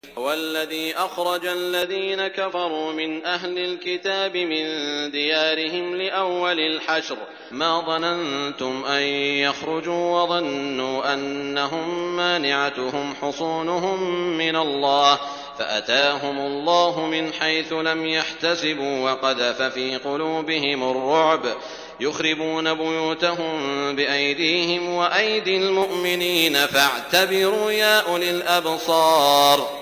هو الذي أخرج الذين كفروا من أهل الكتاب من ديارهم لأول الحشر ما ظننتم أن يخرجوا وظنوا أنهم مانعتهم حصونهم من الله فأتاهم الله من حيث لم يحتسبوا وقذف في قلوبهم الرعب يخربون بيوتهم بأيديهم وأيدي المؤمنين فاعتبروا يا أولي الأبصار.